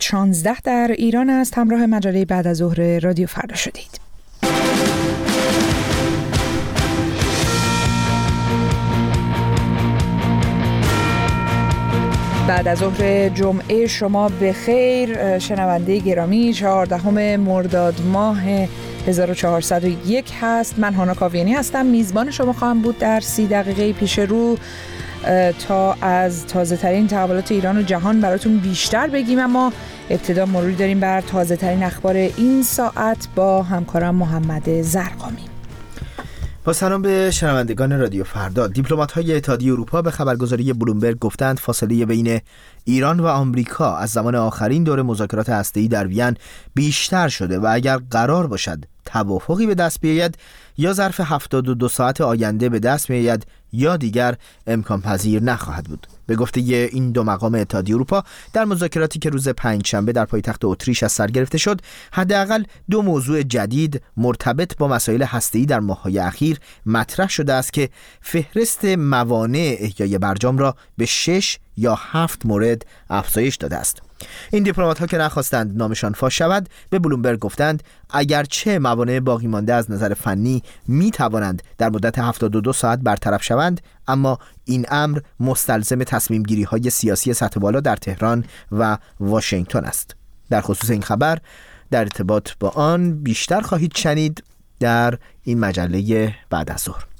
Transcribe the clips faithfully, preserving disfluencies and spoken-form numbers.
شانزده در ایران است. همراه مجله بعد از ظهر رادیو فردا شدید. بعد از ظهر جمعه شما به خیر شنونده گرامی. چهاردهم مرداد ماه هزار و چهارصد و یک هست. من هانا کاویانی هستم، میزبان شما خواهم بود در سی دقیقه پیش رو تا از تازه ترین تحولات ایران و جهان براتون بیشتر بگیم. اما ابتدا مروری داریم بر تازه ترین اخبار این ساعت با همکارم محمد زرقامی. با سلام به شنوندگان رادیو فردا. دیپلمات‌های اتحادیه اروپا به خبرگزاری بلومبرگ گفتند فاصله بین ایران و آمریکا از زمان آخرین دور مذاکرات هسته‌ای در وین بیشتر شده و اگر قرار باشد توافقی به دست بیاید یا ظرف هفتاد و دو ساعت آینده به دست میآید یا دیگر امکان پذیر نخواهد بود. به گفته این دو مقام اتحادیه اروپا در مذاکراتی که روز پنجشنبه در پایتخت اتریش از سر گرفته شد، حداقل دو موضوع جدید مرتبط با مسائل هسته‌ای در ماه‌های اخیر مطرح شده است که فهرست موانع احیای برجام را به شش یا هفت مورد افزایش داده است. این دیپلمات‌ها که نخواستند نامشان فاش شود به بلومبرگ گفتند اگرچه موانع باقی مانده از نظر فنی می توانند در مدت هفتاد و دو ساعت برطرف شوند، اما این امر مستلزم تصمیم گیری های سیاسی سطح بالا در تهران و واشنگتن است. در خصوص این خبر در ارتباط با آن بیشتر خواهید شنید در این مجله بعد از ظهر.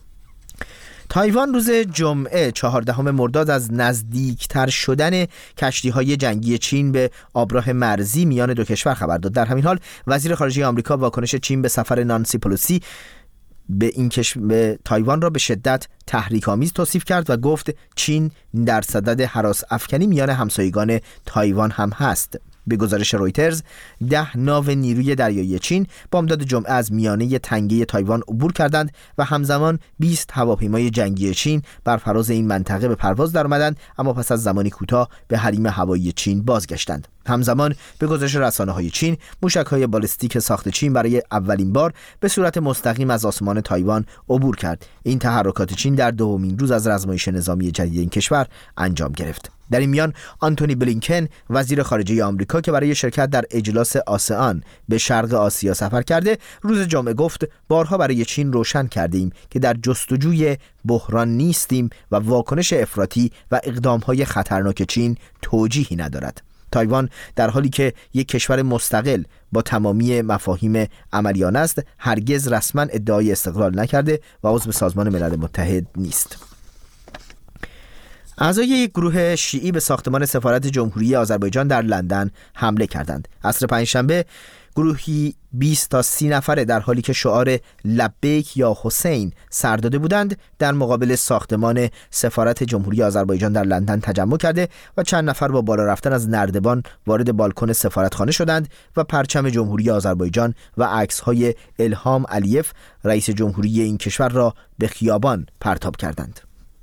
تایوان روز جمعه چهاردهم مرداد از نزدیکتر شدن کشتی‌های جنگی چین به آبراه مرزی میان دو کشور خبر داد. در همین حال وزیر خارجه آمریکا واکنش چین به سفر نانسی پلوسی به این کشور به تایوان را به شدت تحریک‌آمیز توصیف کرد و گفت چین در صدد هراس افکنی میان همسایگان تایوان هم هست. به گزارش رویترز ده ناو نیروی دریایی چین بامداد جمعه از میانه تنگه تایوان عبور کردند و همزمان بیست هواپیمای جنگی چین بر فراز این منطقه به پرواز درآمدند، اما پس از زمانی کوتاه به حریم هوایی چین بازگشتند. همزمان به گزارش رسانه‌های چین موشک‌های بالستیک ساخت چین برای اولین بار به صورت مستقیم از آسمان تایوان عبور کرد. این تحرکات چین در دومین روز از رزمایش نظامی جدید این کشور انجام گرفت. در این میان آنتونی بلینکن وزیر خارجه آمریکا که برای شرکت در اجلاس آسئان به شرق آسیا سفر کرده روز جمعه گفت بارها برای چین روشن کردیم که در جستجوی بحران نیستیم و واکنش افراطی و اقدام‌های خطرناک چین توجیهی ندارد. تایوان در حالی که یک کشور مستقل با تمامی مفاهیم عملیانه است هرگز رسما ادعای استقلال نکرده و عضو سازمان ملل متحد نیست. اعضای یک گروه شیعی به ساختمان سفارت جمهوری آذربایجان در لندن حمله کردند. عصر پنجشنبه گروهی بیست تا سی نفره در حالی که شعار لبیک یا حسین سر داده بودند در مقابل ساختمان سفارت جمهوری آذربایجان در لندن تجمع کرده و چند نفر با بالا رفتن از نردبان وارد بالکن سفارتخانه شدند و پرچم جمهوری آذربایجان و عکس‌های الهام علیف رئیس جمهوری این کشور را به خیابان پرتاب کردند.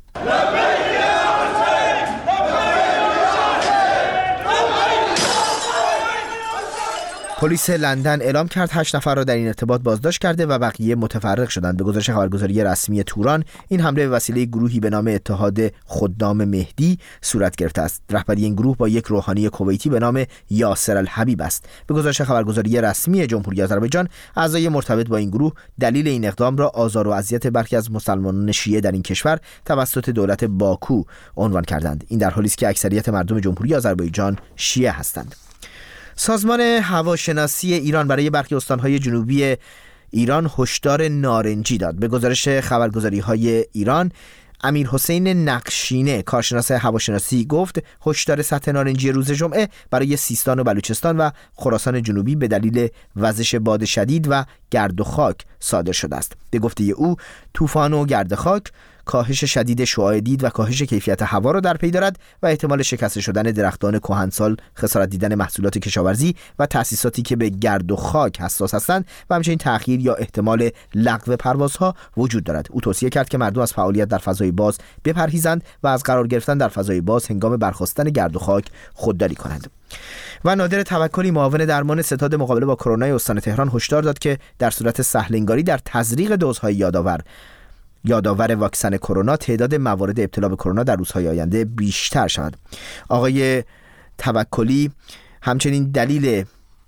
پلیس لندن اعلام کرد هشت نفر را در این ارتباط بازداشت کرده و بقیه متفرق شدند. به گزارش خبرگزاری رسمی توران این حمله به وسیله گروهی به نام اتحاد خدام مهدی صورت گرفته است. رهبری این گروه با یک روحانی کویتی به نام یاسر الحبیب است. به گزارش خبرگزاری رسمی جمهوری آذربایجان اعضای مرتبط با این گروه دلیل این اقدام را آزار و اذیت برخی از مسلمانان شیعه در این کشور توسط دولت باکو عنوان کردند. این در حالی است که اکثریت مردم جمهوری آذربایجان شیعه هستند. سازمان هواشناسی ایران برای برخی استان‌های جنوبی ایران هشدار نارنجی داد. به گزارش خبرگزاری‌های ایران امیر حسین نقشینه کارشناس هواشناسی گفت هشدار سطح نارنجی روز جمعه برای سیستان و بلوچستان و خراسان جنوبی به دلیل وزش باد شدید و گرد و خاک صادر شده است. به گفته او طوفان و گرد خاک کاهش شدید شعاع دید و کاهش کیفیت هوا را در پی دارد و احتمال شکسته شدن درختان کهنسال، خسارت دیدن محصولات کشاورزی و تأسیساتی که به گرد و خاک حساس هستند و همچنین تأخیر یا احتمال لغو پروازها وجود دارد. او توصیه کرد که مردم از فعالیت در فضای باز بپرهیزند و از قرار گرفتن در فضای باز هنگام برخاستن گرد و خاک خودداری کنند. و نادر توکلی معاون درمان ستاد مقابله با کرونا استان تهران هشدار داد که در صورت سهل‌انگاری در تزریق دوزهای یادآور یادآور واکسن کرونا تعداد موارد ابتلا به کرونا در روزهای آینده بیشتر شود. آقای توکلی همچنین دلیل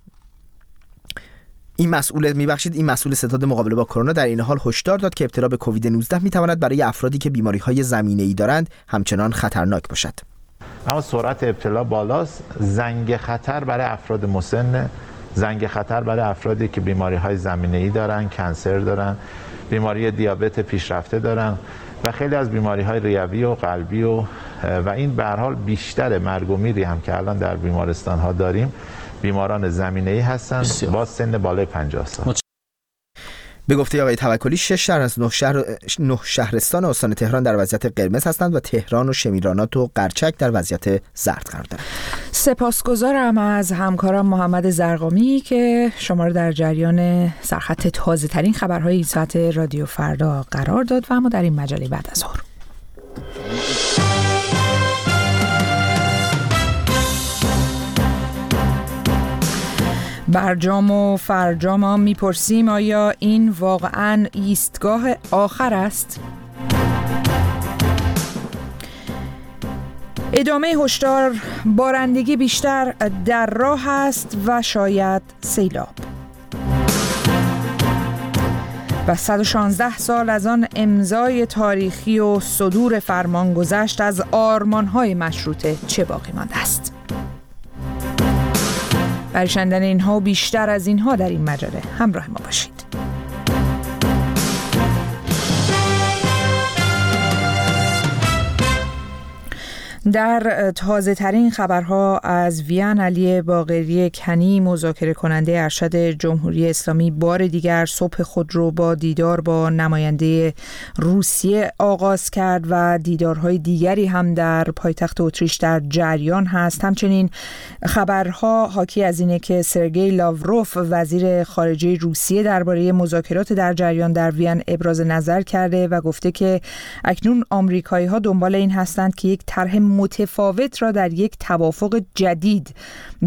این مسئول میبخشید این مسئول ستاد مقابله با کرونا در این حال هشدار داد که ابتلا به کووید نوزده میتواند برای افرادی که بیماری‌های زمینه‌ای دارند همچنان خطرناک باشد. اما سرعت ابتلا بالاست، زنگ خطر برای افراد مسن، زنگ خطر برای افرادی که بیماری‌های زمینه‌ای دارن، کنسر دارن، بیماری دیابت پیشرفته دارن و خیلی از بیماری‌های ریوی و قلبی و و این به هر حال بیشتر مرگ و میری هم که الان در بیمارستان‌ها داریم بیماران زمینه‌ای هستند با سن بالای پنجاه سال. به گفته آقای توکلی شش شهر از نه شهر نه شهرستان استان تهران در وضعیت قرمز هستند و تهران و شمیرانات و قرچک در وضعیت زرد قرار دارند. سپاسگزارم از همکارم محمد زرقامی که شما رو در جریان سرخط تازه ترین خبرهای این ساعت رادیو فردا قرار داد و اما در این مجله بعد از ظهر. برجام و فرجام ها میپرسیم آیا این واقعاً ایستگاه آخر است؟ ادامه هشدار بارندگی بیشتر در راه است و شاید سیلاب. و صد و شانزده سال از آن امضای تاریخی و صدور فرمان گذشت، از آرمان‌های مشروطه چه باقی مانده است؟ برای شنیدن اینها و بیشتر از اینها در این مجله همراه ما باشید. در تازه ترین خبرها از وین، علی باقری کنی مذاکره کننده ارشد جمهوری اسلامی بار دیگر صبح خود رو با دیدار با نماینده روسیه آغاز کرد و دیدارهای دیگری هم در پایتخت اتریش در جریان هست. همچنین خبرها حاکی از اینه که سرگئی لاوروف وزیر خارجه روسیه درباره مذاکرات در جریان در وین ابراز نظر کرده و گفته که اکنون آمریکایی‌ها دنبال این هستند که یک طرح متفاوت را در یک توافق جدید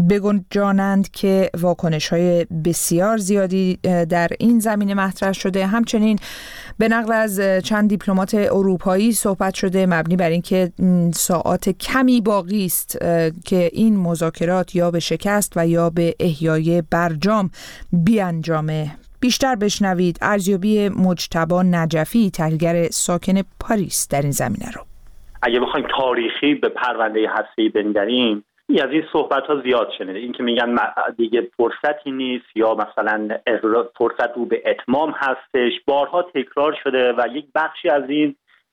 بگنجانند که واکنش‌های بسیار زیادی در این زمینه مطرح شده. همچنین به نقل از چند دیپلمات اروپایی صحبت شده مبنی بر اینکه ساعات کمی باقی است که این مذاکرات یا به شکست و یا به احیای برجام بیانجامه. بیشتر بشنوید ارزیابی مجتبی نجفی، تحلیلگر ساکن پاریس، در این زمینه رو. اگه بخوایم تاریخی به پرونده هسته‌ای بنگریم، از این صحبت‌ها زیاد شنیده، این که میگن دیگه فرصتی نیست یا مثلا فرصت رو به اتمام هستش، بارها تکرار شده و یک بخشی از این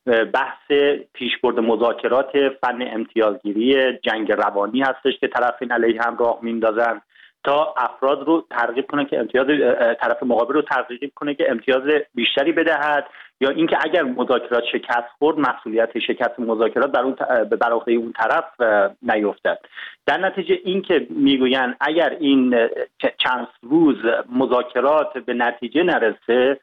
بحث پیشبرد مذاکرات فن امتیازگیری جنگ روانی هستش که طرفین علیه هم راه میندازن تا افراد رو ترغیب کنه که امتیاز طرف مقابل رو ترغیب کنه که امتیاز بیشتری بدهد، یا اینکه اگر مذاکرات شکست خورد مسئولیت شکست مذاکرات بر اون بر عهده اون طرف نیفتد. در نتیجه اینکه میگوین اگر این چند روز مذاکرات به نتیجه نرسه،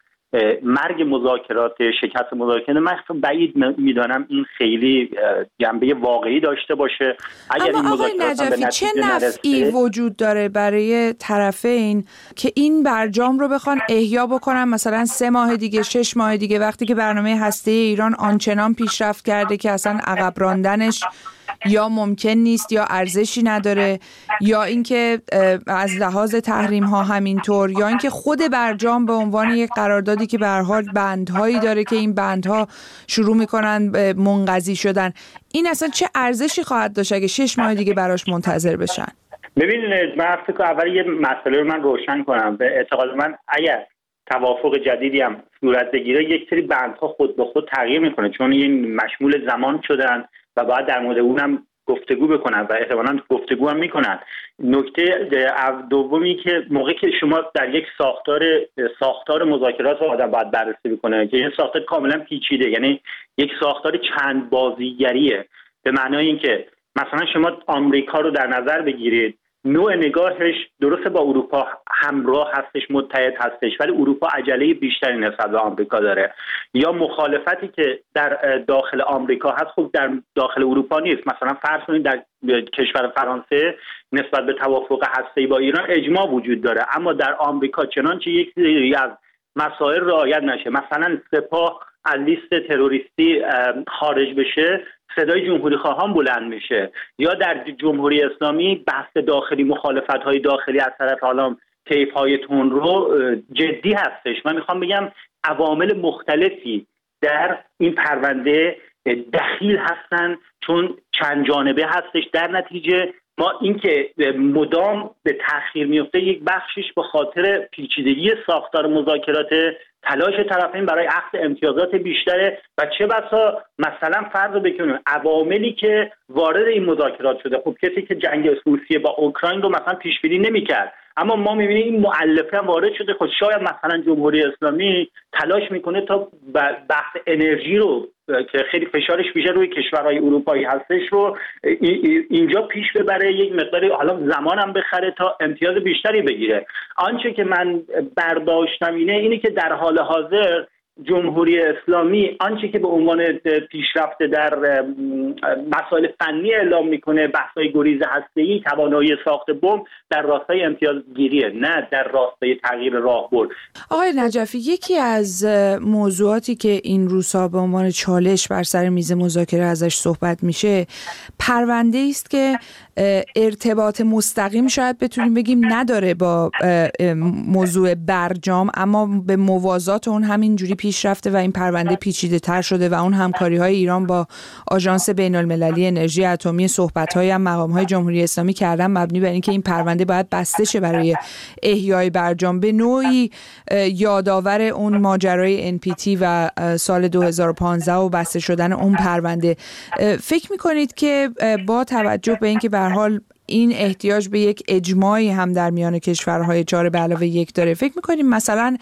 مرگ مذاکرات، شکست مذاکرات، من بعید میدانم این خیلی جنبه واقعی داشته باشه. اگر اما این آقای نجفی چه نفعی وجود داره برای طرفین که این برجام رو بخوان احیا بکنن مثلا سه ماه دیگه، شش ماه دیگه، وقتی که برنامه هسته‌ای ایران آنچنان پیشرفت کرده که اصلا عقب راندنش یا ممکن نیست یا ارزشی نداره، یا اینکه از لحاظ تحریم ها همینطور، یا اینکه خود برجام به عنوان یک قراردادی که به هر حال بندهایی داره که این بندها شروع میکنن به منقضی شدن، این اصلا چه ارزشی خواهد داشت اگه شش ماه دیگه براش منتظر بشن؟ ببینید، من فکر اول یه مسئله رو من روشن کنم. به اعتقاد من اگر توافق جدیدی هم صورت بگیره، یک سری بندها خود به خود تغییر میکنه، چون این مشمول زمان شدن و باید در مورد اونم گفتگو بکنن و احتمالاً گفتگو هم میکنن. نکته دومی که موقعی که شما در یک ساختار ساختار مذاکرات رو آدم باید بررسی بکنه که این ساختار کاملا پیچیده، یعنی یک ساختار چند بازیگریه، به معنای اینکه مثلا شما آمریکا رو در نظر بگیرید، نوع نگاهش درسته با اروپا همراه هستش، متحد هستش، ولی اروپا عجله بیشتری نسبت به آمریکا داره، یا مخالفتی که در داخل آمریکا هست خب در داخل اروپا نیست. مثلا فرض کنید در کشور فرانسه نسبت به توافق هسته‌ای با ایران اجماع وجود داره، اما در آمریکا چنانچه یک سری از مسائل رعایت نشه، مثلا سپاه از لیست تروریستی خارج بشه صدای جمهوری خواهان بلند میشه، یا در جمهوری اسلامی بحث داخلی، مخالفت‌های داخلی از طرف حالا طیف‌های تندرو جدی هستش. من میخوام بگم عوامل مختلفی در این پرونده دخیل هستن، چون چند جانبه هستش. در نتیجه ما اینکه مدام به تأخیر میفته یک بخشش به خاطر پیچیدگی ساختار مذاکرات، تلاش طرفین برای اخذ امتیازات بیشتره و چه بسا مثلا فرض بکنیم عواملی که وارد این مذاکرات شده، خب کسی که جنگ روسیه با اوکراین رو مثلا پیش بینی نمی‌کرد، اما ما می‌بینیم این مؤلفه هم وارد شده. خب شاید مثلا جمهوری اسلامی تلاش میکنه تا بحث انرژی رو که خیلی فشارش بیشتر روی کشورهای اروپایی هستش رو اینجا پیش ببره، یک مقداری حالا زمانم بخره تا امتیاز بیشتری بگیره. آنچه که من برداشتم اینه اینه که در حال حاضر جمهوری اسلامی آنچه که به عنوان پیشرفته در مسائل فنی اعلام میکنه، بحث‌های گریز هسته‌ای، توانایی ساخت بمب، در راستای امتیازگیریه، نه در راستای تغییر راهبرد. آقای نجفی، یکی از موضوعاتی که این روزها به عنوان چالش بر سر میز مذاکره ازش صحبت میشه، پرونده است که ارتباط مستقیم شاید بتونیم بگیم نداره با موضوع برجام، اما به موازات اون همین جوری پیش رفته و این پرونده پیچیده تر شده و اون همکاری های ایران با آژانس بین المللی انرژی اتمی، صحبت های هم مقام های جمهوری اسلامی کردن مبنی بر اینکه این پرونده باید بسته شه برای احیای برجام، به نوعی یادآور اون ماجرای ان پی تی و سال دو هزار و پانزده و بسته شدن اون پرونده. فکر میکنید که با توجه به اینکه به هر حال این احتیاج به یک اجماعی هم در میان کشورهای چهار به علاوه یک داره، فکر میکنیم مثلا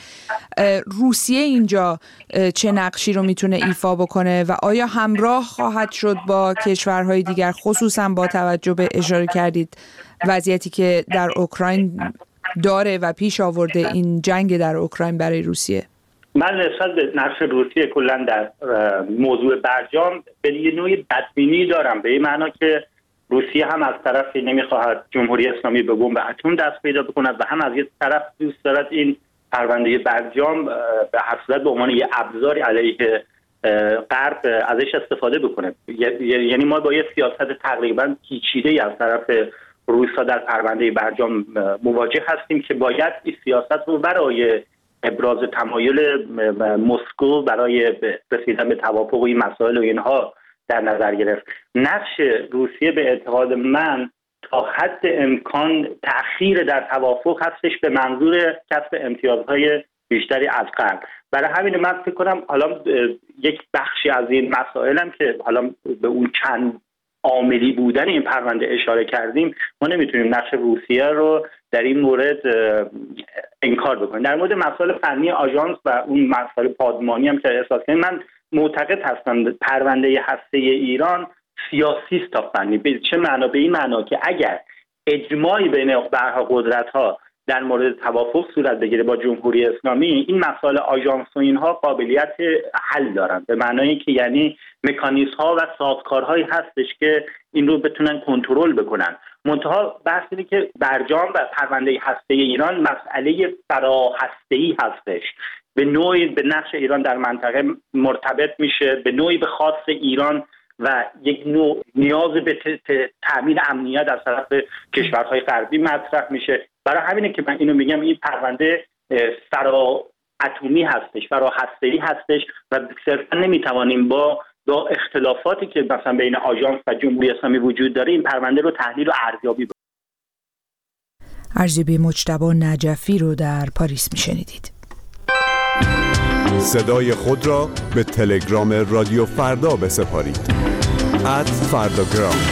روسیه اینجا چه نقشی رو میتونه ایفا بکنه و آیا همراه خواهد شد با کشورهای دیگر، خصوصا با توجه به اشاره کردید وضعیتی که در اوکراین داره و پیش آورده این جنگ در اوکراین برای روسیه؟ من نسبت به نقش روسیه کلا در موضوع برجام به یه نوعی بدبینی دارم، به این معنا که روسیه هم از طرفی نمیخواهد جمهوری اسلامی به بمب اتم دست پیدا بکند و هم از یک طرف دوست دارد این پرونده برجام به هر صورت به عنوان یه ابزاری علیه غرب ازش استفاده بکنه. یعنی ما با یه سیاست تقریبا پیچیده از طرف روسا در پرونده برجام مواجه هستیم که باید این سیاست رو برای ابراز تمایل مسکو برای رسیدن به توافق و این مسائل و اینها در نظر گرفت. نقش روسیه به اعتقاد من تا حد امکان تأخیر در توافق هستش به منظور کسب امتیازهای بیشتری از غرب. برای همین من فکر کنم حالا یک بخشی از این مسائلم که حالا به اون چند عاملی بودن این پرونده اشاره کردیم، ما نمیتونیم نقش روسیه رو در این مورد انکار بکنیم. در مورد مسائل فنی آژانس و اون مسائل پادمانی هم که احساس کنیم، من معتقد هستم پرونده هسته ایران سیاسی است تا فنی. به چه معنا؟ به این معنا که اگر اجماعی بین برها قدرت‌ها در مورد توافق صورت بگیره با جمهوری اسلامی، این مسائل آژانس و اینها قابلیت حل دارن، به معنای که یعنی مکانیزم‌ها و سازوکارهایی هستش که این رو بتونن کنترل بکنن. منتها بحث اینه که برجام و پرونده هسته ایران مسئله فراهسته‌ای هستش، به نوعی به نقش ایران در منطقه مرتبط میشه، به نوعی به خاص ایران و یک نوع نیاز به تأمین امنیت از طرف کشورهای غربی مطرح میشه. برای همینه که من اینو میگم این پرونده فرا اتمی هستش، فرا هسته‌ای هستش و صرفا نمیتوانیم با با اختلافاتی که مثلا بین آژانس و جمهوری اسلامی وجود داره این پرونده رو تحلیل و ارزیابی بکنیم. ارزیابی مجتبی نجفی رو در پاریس میشنیدید. صدای خود را به تلگرام رادیو فردا بسپارید. ات فرداگرام.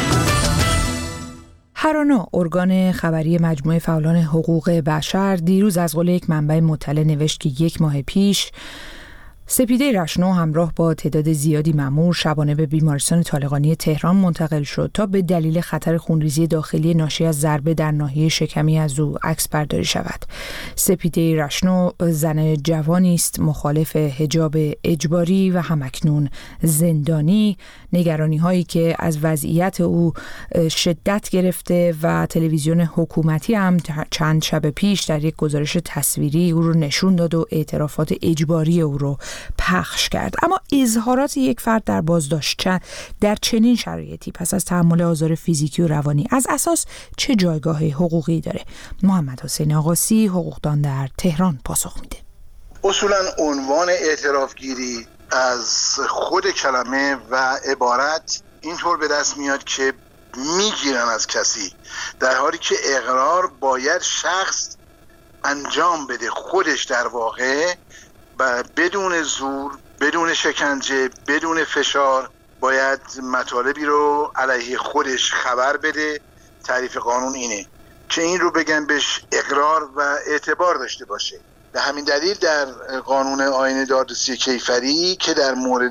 هرانا، ارگان خبری مجموعه فعالان حقوق بشر، دیروز از قول یک منبع مطلع نوشت که یک ماه پیش سپیده رشنو همراه با تعداد زیادی مأمور شبانه به بیمارستان طالقانی تهران منتقل شد تا به دلیل خطر خونریزی داخلی ناشی از ضربه در ناحیه شکمی از او عکس برداری شود. سپیده رشنو زن جوانی است مخالف حجاب اجباری و همکنون زندانی. نگرانی هایی که از وضعیت او شدت گرفته و تلویزیون حکومتی هم چند شب پیش در یک گزارش تصویری او رو نشون داد و اعترافات اجباری او رو پخش کرد. اما اظهارات یک فرد در بازداشت در چنین شرایطی پس از تحمل آزار فیزیکی و روانی از اساس چه جایگاه حقوقی داره؟ محمد حسین آقاسی، حقوقدان در تهران، پاسخ میده. اصولا عنوان اعترافگیری از خود کلمه و عبارت اینطور به دست میاد که میگیرن از کسی، در حالی که اقرار باید شخص انجام بده خودش، در واقع و بدون زور، بدون شکنجه، بدون فشار باید مطالبی رو علیه خودش خبر بده. تعریف قانون اینه که این رو بگن بهش اقرار و اعتبار داشته باشه. به همین دلیل در قانون آیین دادرسی کیفری که در مورد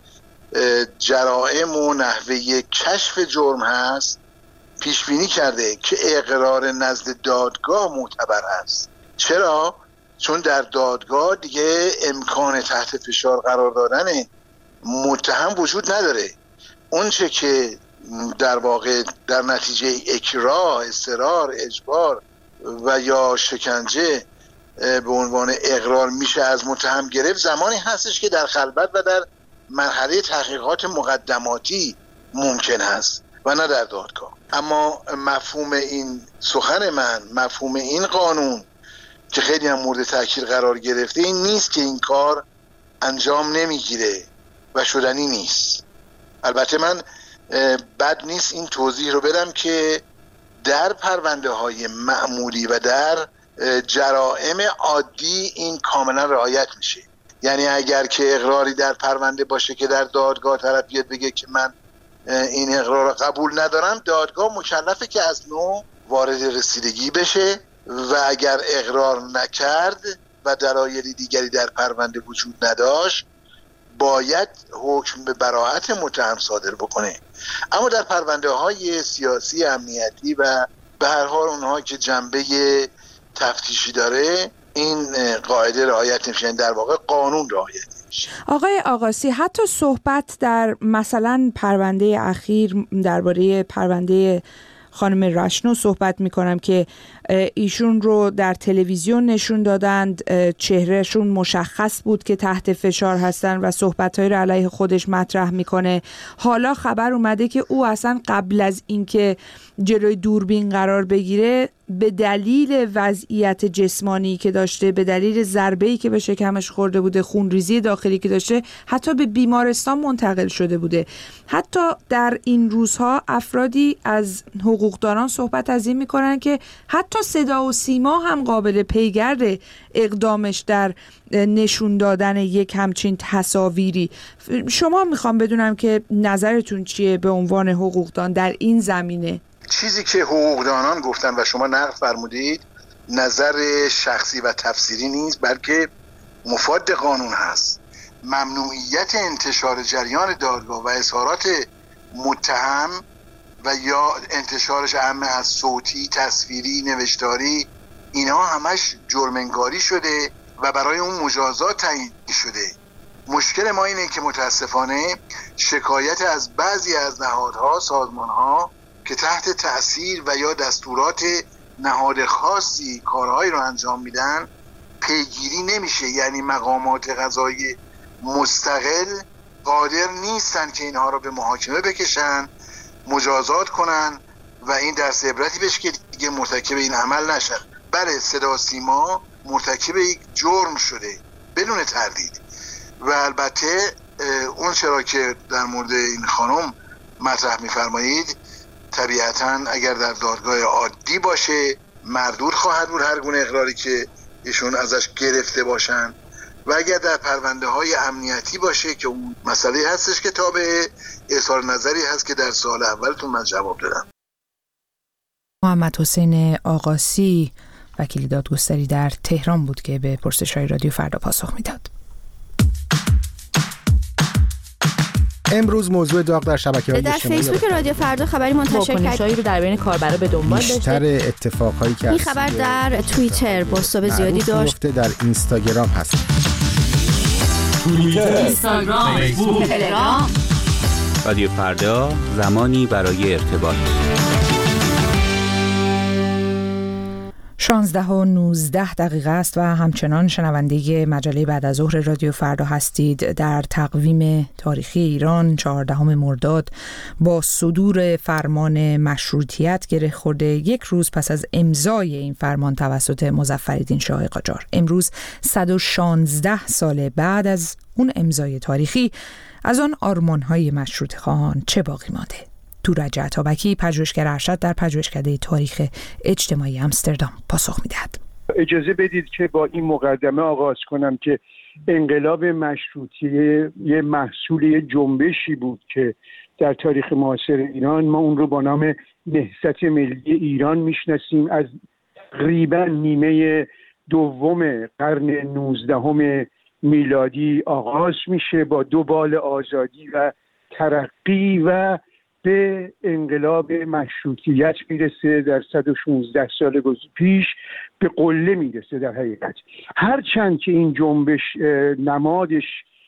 جرائم و نحوه کشف جرم هست پیش بینی کرده که اقرار نزد دادگاه معتبر است. چرا؟ چون در دادگاه دیگه امکان تحت فشار قرار دادن متهم وجود نداره. اون چه که در واقع در نتیجه اکراه، اصرار، اجبار و یا شکنجه به عنوان اقرار میشه از متهم گرفت، زمانی هستش که در خلوت و در مرحله تحقیقات مقدماتی ممکن هست و نه در دادگاه. اما مفهوم این سخن من، مفهوم این قانون که خیلی هم مورد تأکید قرار گرفته، این نیست که این کار انجام نمیگیره و شدنی نیست. البته من بد نیست این توضیح رو بدم که در پرونده های معمولی و در جرائم عادی این کاملا رعایت میشه. یعنی اگر که اقراری در پرونده باشه که در دادگاه طرف بیاد بگه که من این اقرار رو قبول ندارم، دادگاه مکلفه که از نو وارد رسیدگی بشه و اگر اقرار نکرد و دلایل دیگری در پرونده وجود نداشت باید حکم به براءت متهم صادر بکنه. اما در پرونده های سیاسی، امنیتی و به هر حال اونها که جنبه تفتیشی داره این قاعده رعایت نمیشه، در واقع قانون رعایت نمیشه. آقای آقاسی، حتی صحبت در مثلا پرونده اخیر درباره پرونده خانم رشنو صحبت میکنم که ایشون رو در تلویزیون نشون دادند، چهرهشون مشخص بود که تحت فشار هستن و صحبت‌های رو علیه خودش مطرح میکنه. حالا خبر اومده که او اصلا قبل از اینکه جلوی دوربین قرار بگیره به دلیل وضعیت جسمانی که داشته، به دلیل ضربه‌ای که به شکمش خورده بوده، خونریزی داخلی که داشته، حتی به بیمارستان منتقل شده بوده. حتی در این روزها افرادی از حقوقدانان صحبت از این میکنن که حتی صدا و سیما هم قابل پیگرد اقدامش در نشون دادن یک همچین تصاویری. شما میخوام بدونم که نظرتون چیه به عنوان حقوقدان در این زمینه؟ چیزی که حقوقدانان گفتن و شما نقل فرمودید نظر شخصی و تفسیری نیست، بلکه مفاد قانون هست. ممنوعیت انتشار جریان دادگاه و اظهارات متهم و یا انتشارش عمه از صوتی، تصویری، نوشتاری، اینها همش جرم‌انگاری شده و برای اون مجازات تعیین شده. مشکل ما اینه که متاسفانه شکایت از بعضی از نهادها، سازمانها که تحت تأثیر و یا دستورات نهاد خاصی کارهایی رو انجام میدن پیگیری نمیشه. یعنی مقامات قضایی مستقل قادر نیستن که اینها رو به محاکمه بکشن، مجازات کنن و این درس عبرتی بشه که دیگه مرتکب این عمل نشن. بله، صدا سیما مرتکب یک جرم شده بدون تردید و البته اون چرا که در مورد این خانم مطرح می‌فرمایید طبیعتاً اگر در دادگاه عادی باشه مردود خواهد بود هر گونه اقراری که ایشون ازش گرفته باشن و اگر در پرونده های امنیتی باشه که اون مسئله هستش که تابع اظهار نظری هست که در سال اولتون من جواب دادم. محمد حسین آقاسی، وکیل دادگستری در تهران بود که به پرسش‌های رادیو فردا پاسخ میداد. امروز موضوع داغ در شبکه‌های اجتماعی در فیسبوک رادیو فردا خبری منتشر واکنش‌هایی رو در بین کاربرا به دنبال داشته. بیشتر اتفاقایی که این خبر در توییتر بازتاب زیادی داشت. در اینستاگرام هست. توییتر، اینستاگرام، فیسبوک، تلگرام. رادیو فردا، زمانی برای ارتباط. شانزده و نوزده دقیقه است و همچنان شنونده مجله بعد از ظهر رادیو فردا هستید. در تقویم تاریخی ایران چهاردهم مرداد با صدور فرمان مشروطیت گره خورده، یک روز پس از امضای این فرمان توسط مظفرالدین شاه قاجار. امروز صد و شانزده سال بعد از اون امضای تاریخی، از آن آرمان‌های مشروطه‌خواهان چه باقی مانده؟ تورج عطابکی، پژوهشگر ارشد در پژوهشکده تاریخ اجتماعی آمستردام، پاسخ می‌دهد. اجازه بدید که با این مقدمه آغاز کنم که انقلاب مشروطیه یه محصول یه جنبشی بود که در تاریخ معاصر ایران ما اون رو با نام نهضت ملی ایران میشناسیم. از تقریبا نیمه دوم قرن نوزدهم میلادی آغاز میشه با دو بال آزادی و ترقی و به انقلاب مشروطیت میرسه. در صد و شانزده سال پیش به قله میرسه. در حقیقت هرچند که این جنبش نمادش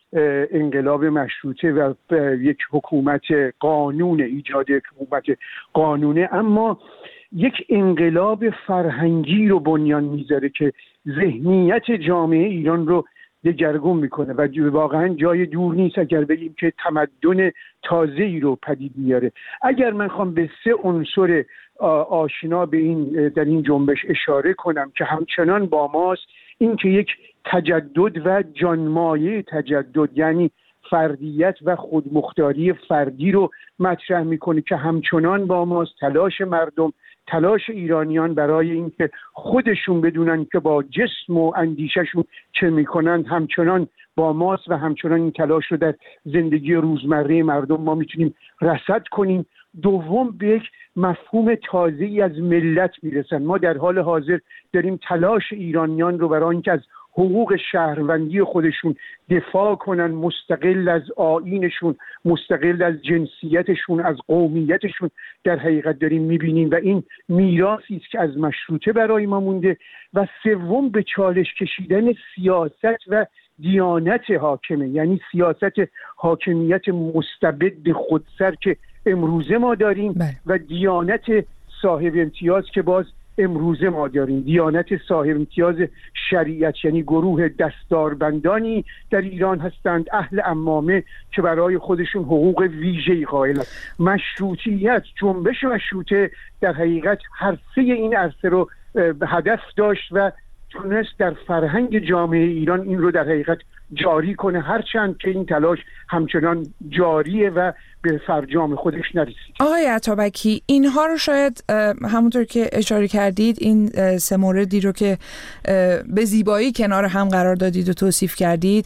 انقلاب مشروطه و یک حکومت قانون، ایجاد حکومت قانونه، اما یک انقلاب فرهنگی رو بنیان میذاره که ذهنیت جامعه ایران رو دگرگون میکنه و واقعا جای دور نیست اگر بگیم که تمدن تازه‌ای رو پدید میاره. اگر من خوام به سه عنصر آشنا به این در این جنبش اشاره کنم که همچنان با ماست، این که یک تجدد و جانمایه تجدد، یعنی فردیت و خودمختاری فردی رو مطرح میکنه که همچنان با ماست. تلاش مردم، تلاش ایرانیان برای اینکه خودشون بدونن که با جسم و اندیشهشون چه میکنن همچنان با ماست و همچنان این تلاش رو در زندگی روزمره مردم ما میتونیم رصد کنیم. دوم، به یک مفهوم تازه‌ای از ملت میرسن. ما در حال حاضر داریم تلاش ایرانیان رو برای اینکه از حقوق شهروندی خودشون دفاع کنن، مستقل از آیینشون، مستقل از جنسیتشون، از قومیتشون، در حقیقت داریم میبینیم و این میراثی است که از مشروطه برای ما مونده. و سوم، به چالش کشیدن سیاست و دیانت حاکمه، یعنی سیاست حاکمیت مستبد خودسر که امروزه ما داریم بله. و دیانت صاحب امتیاز که باز امروزه ما داریم. دیانت صاحب امتیاز شریعت، یعنی گروه دستاربندانی در ایران هستند، اهل عمامه که برای خودشون حقوق ویژه‌ای قائلند. مشروطیت، جنبش مشروطه در حقیقت هر سه این عرصه رو به هدف داشت و تونست در فرهنگ جامعه ایران این رو در حقیقت جاری کنه، هرچند که این تلاش همچنان جاریه و به فرجام خودش نرسید. آقای عطابکی، اینها رو شاید همونطور که اشاره کردید، این سه موردی رو که به زیبایی کنار هم قرار دادید و توصیف کردید،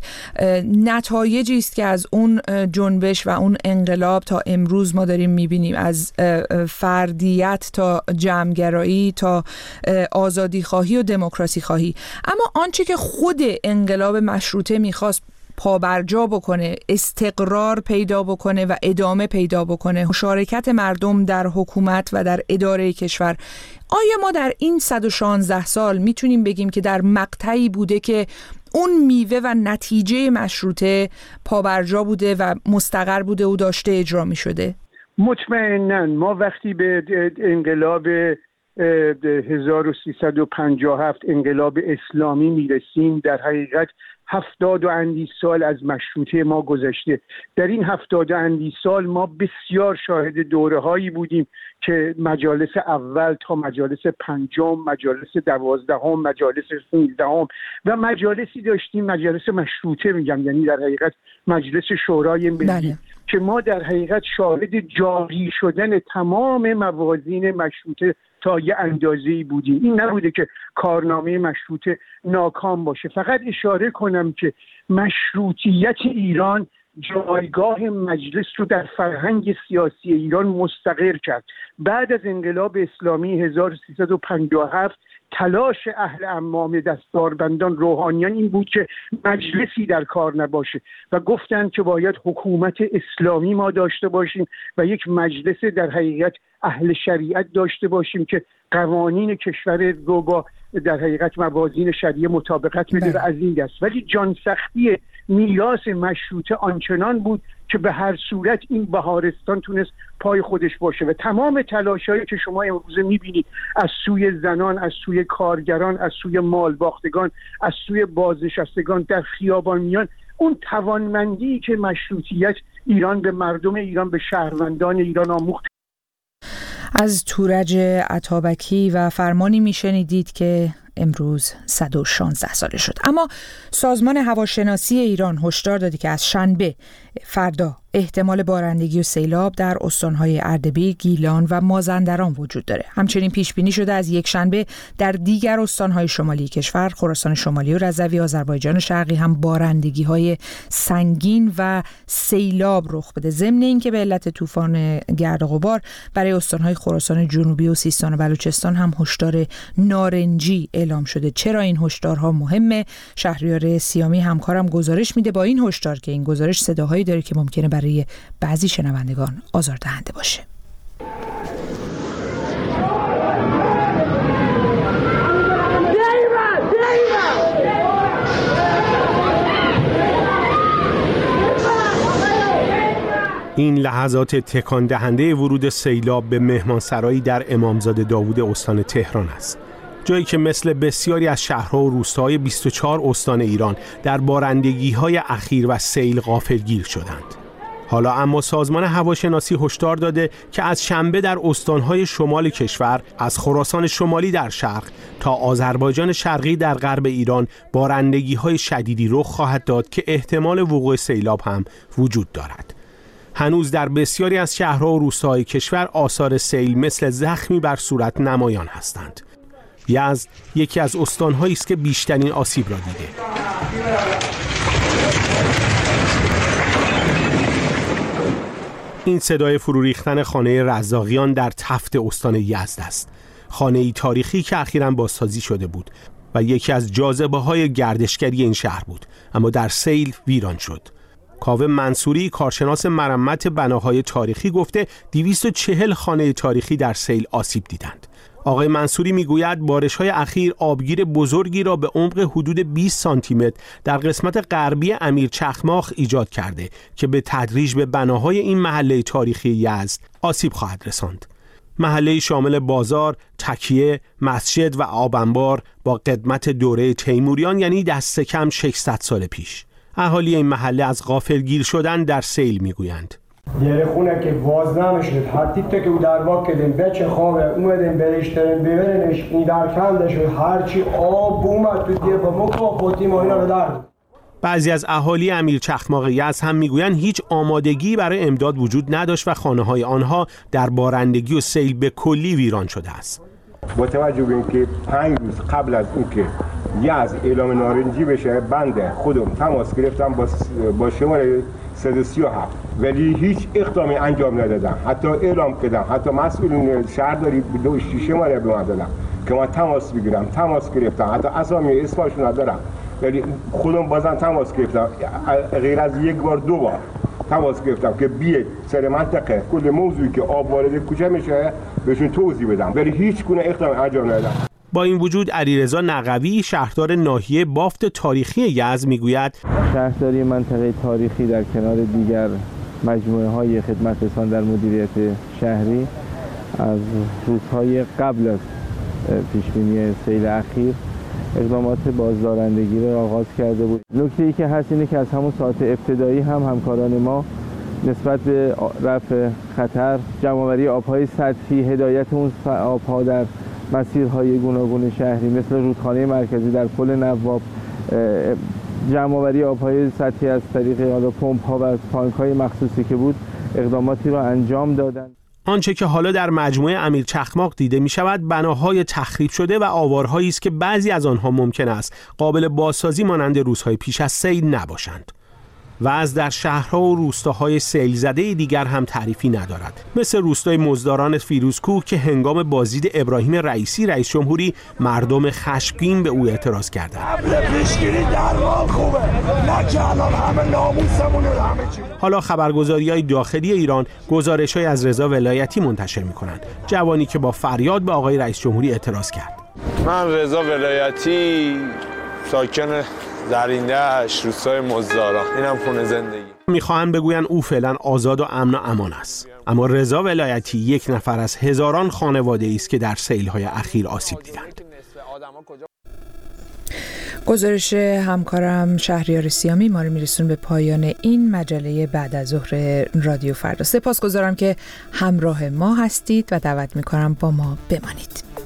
نتایجی است که از اون جنبش و اون انقلاب تا امروز ما داریم میبینیم، از فردیت تا جمعگرایی تا آزادی خواهی و دموکراسی خواهی. اما آنچه که خود انقلاب مشروطه میخواست پابرجا بکنه، استقرار پیدا بکنه و ادامه پیدا بکنه، مشارکت مردم در حکومت و در اداره کشور، آیا ما در این صد و شانزده سال میتونیم بگیم که در مقطعی بوده که اون میوه و نتیجه مشروطه پابرجا بوده و مستقر بوده و داشته اجرا میشده؟ مطمئناً ما وقتی به انقلاب هزار و سیصد و پنجاه و هفت انقلاب اسلامی میرسیم، در حقیقت هفتاد و اندی سال از مشروطه ما گذشته. در این هفتاد و اندی سال ما بسیار شاهد دوره هایی بودیم که مجالس اول تا مجالس پنجم، مجالس دوازدهم، مجالس سیزدهم و مجالسی داشتیم، مجالس مشروطه میگم، یعنی در حقیقت مجلس شورای ملی بله. که ما در حقیقت شاهد جاری شدن تمام موازین مشروطه تا یه اندازه‌ای بودیم. این نبوده که کارنامه مشروطه ناکام باشه. فقط اشاره کنم که مشروطیت ایران جایگاه مجلس رو در فرهنگ سیاسی ایران مستقر کرد. بعد از انقلاب اسلامی هزار و سیصد و پنجاه و هفت تلاش اهل عمامه، دستاربندان، روحانیان این بود که مجلسی در کار نباشه و گفتند که باید حکومت اسلامی ما داشته باشیم و یک مجلس در حقیقت اهل شریعت داشته باشیم که قوانین کشور رو با در حقیقت موازین شریعه مطابقت بده و از این دست. ولی جان سختی میراث مشروطه آنچنان بود که به هر صورت این بهارستان تونست پای خودش باشه و تمام تلاشایی که شما امروز میبینید از سوی زنان، از سوی کارگران، از سوی مالباختگان، از سوی بازنشستگان در خیابان میان، اون توانمندی که مشروطیت ایران به مردم ایران، به شهروندان ایران آموخت. از تورج عطابکی و فرمانی میشنیدید که امروز صد و شانزده ساله شد. اما سازمان هواشناسی ایران هشدار داده که از شنبه فردا احتمال بارندگی و سیلاب در استان‌های اردبیل، گیلان و مازندران وجود داره. همچنین پیش بینی شده از یک شنبه در دیگر استان‌های شمالی کشور، خراسان شمالی و رضوی، آذربایجان شرقی هم بارندگی‌های سنگین و سیلاب رخ بده. ضمن اینکه به علت طوفان گرد و غبار برای استان‌های خراسان جنوبی و سیستان و بلوچستان هم هشدار نارنجی اعلام شده. چرا این هشدارها مهمه؟ شهریار سیامی همکارم گزارش میده با این هشدار که این گزارش صداهایی داره که ممکنه برای بعضی شنوندگان آزاردهنده باشه. این لحظات تکان دهنده ورود سیلاب به مهمانسرایی در امامزاده داوود استان تهران است. جایی که مثل بسیاری از شهرها و روستاهای بیست و چهار استان ایران در بارندگی‌های اخیر و سیل غافلگیر شدند. حالا اما سازمان هواشناسی هشدار داده که از شنبه در استان‌های شمال کشور، از خراسان شمالی در شرق تا آذربایجان شرقی در غرب ایران بارندگی‌های شدیدی رخ خواهد داد که احتمال وقوع سیلاب هم وجود دارد. هنوز در بسیاری از شهرها و روستاهای کشور آثار سیل مثل زخمی بر صورت نمایان هستند. یزد یکی از استان‌هایی است که بیشترین آسیب را دیده. این صدای فرو ریختن خانه رزاقیان در تفت استان یزد است. خانه‌ای تاریخی که اخیراً بازسازی شده بود و یکی از جاذبه‌های گردشگری این شهر بود، اما در سیل ویران شد. کاوه منصوری، کارشناس مرمت بناهای تاریخی، گفته دویست و چهل خانه تاریخی در سیل آسیب دیدند. آقای منصوری میگوید بارش‌های اخیر آبگیر بزرگی را به عمق حدود بیست سانتی متر در قسمت غربی امیر چخماق ایجاد کرده که به تدریج به بناهای این محله تاریخی یزد آسیب خواهد رساند. محله شامل بازار، تکیه، مسجد و آبانبار با قدمت دوره تیموریان، یعنی دست کم ششصد سال پیش. اهالی این محله از غافلگیر شدن در سیل میگویند. یه خونه که باز نمیشد، حتی تا که در واقع کردیم بچه خوابه اومدیم بریشترین ببرنش این در کنده شد، هرچی آب اومد تو دیگه با مکافاتی ما اینا رو درد. بعضی از اهالی امیر چخماق یزد هم میگویند هیچ آمادگی برای امداد وجود نداشت و خانه‌های آنها در بارندگی و سیل به کلی ویران شده است. با توجه به اینکه پنج روز قبل از اینکه یزد اعلام نارنجی بشه، بنده خودم تماس گرفتم با با شماره صد و سی و هفت، ولی هیچ اقدامی انجام ندادم. حتی اعلام کردم، حتی مسئولین شهرداری دو شماره به من دادم که من تماس بگیرم. تماس گرفتم، حتی اسامی اسمشون ندارم، ولی خودم بازم تماس گرفتم، غیر از یک بار دو بار تماس گرفتم که بیاید سر منطقه کل موضوعی که آب وارد کوچه میشه بهشون توضیح بدم، ولی هیچ گونه اقدام انجام ندادم. با این وجود علیرضا نقوی، شهردار ناحیه بافت تاریخی یزد، میگوید شهرداری منطقه تاریخی در کنار دیگر مجموعه های خدمت رسان در مدیریت شهری از روزهای قبل از پیشبینی سیل اخیر اقدامات بازدارندگی را آغاز کرده بود. نکته‌ای که هست اینه که از همون ساعت ابتدایی هم همکاران ما نسبت به رفع خطر، جمع‌آوری آب‌های سطحی، هدایت اون آب‌ها در مسیرهای گوناگون شهری مثل رودخانه مرکزی در پل نواب، جمع‌آوری آب‌های سطحی از طریق حالا پمپ‌ها و از تانک‌های مخصوصی که بود، اقداماتی را انجام دادند. آنچه که حالا در مجموعه امیر چخماق دیده می شود بناهای تخریب شده و آوارهایی است که بعضی از آنها ممکن است قابل بازسازی مانند روزهای پیش از سیل نباشند. و از در شهرها و روستاهای سیل زده دیگر هم تعریفی ندارد، مثل روستای مزداران فیروزکوه که هنگام بازدید ابراهیم رئیسی رئیس جمهوری مردم خشمگین به او اعتراض کردند. حالا خبرگزاری‌های داخلی ایران گزارش‌های از رضا ولایتی منتشر می‌کنند، جوانی که با فریاد به آقای رئیس جمهوری اعتراض کرد. من رضا ولایتی، ساکن زرینده روستای مزداران. اینم خونه زندگی. میخواهند بگوین او فعلا آزاد و امن و امان است. اما رضا ولایتی یک نفر از هزاران خانواده است که در سیل‌های اخیر آسیب دیدند. گزارش همکارم شهریار سیامی ما رو میرسون به پایان این مجله بعد از ظهر رادیو فردا. سپاسگزارم که همراه ما هستید و دعوت میکنم با ما بمانید.